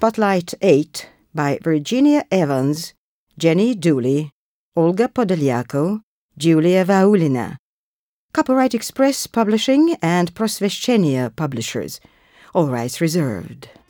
Spotlight 8 by Virginia Evans, Jenny Dooley, Olga Podoliaco, Julia Vaulina. Copyright Express Publishing and Prosveshchenia Publishers. All rights reserved.